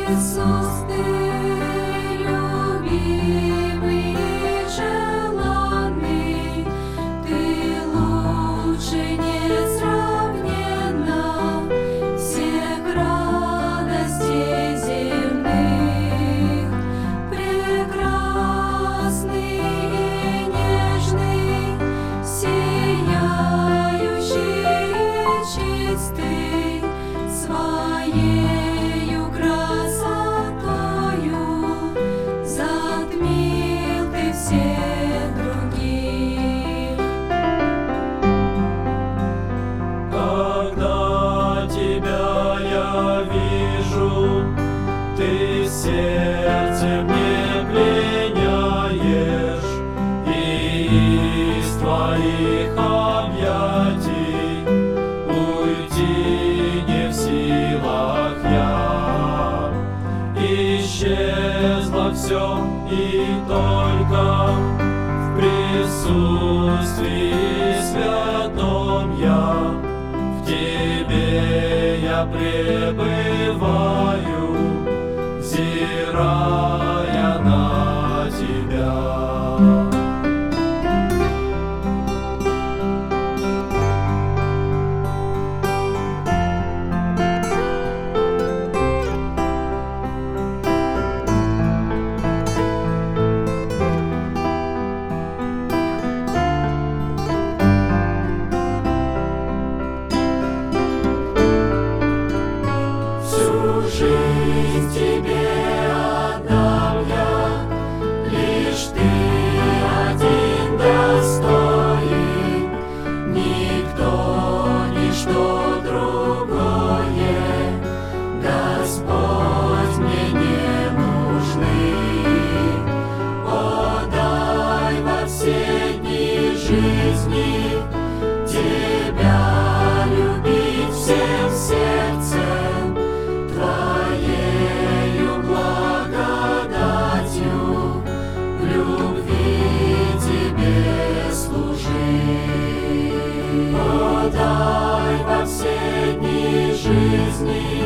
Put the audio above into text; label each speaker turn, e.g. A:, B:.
A: Иисус, Ты любимый и желанный, Ты лучше несравненно всех радостей земных. Прекрасный и нежный, сияющий и чистый, своею красотою затмил Ты всех других.
B: Когда Тебя я вижу, Ты сердце мне пленяешь, и из Твоих объятий уйти не в силах я. Исчезло все, и только в присутствии святом я, в Тебе я пребываю, взирая на Тебя.
A: Всю жизнь Тебе отдам я, лишь Ты один достоин, никто, ничто другое, Господь, мне не нужны. О, дай во все дни жизни Тебя любить всем сердцем, Твоею благодатью в любви Тебе служить. О, дай во все дни жизни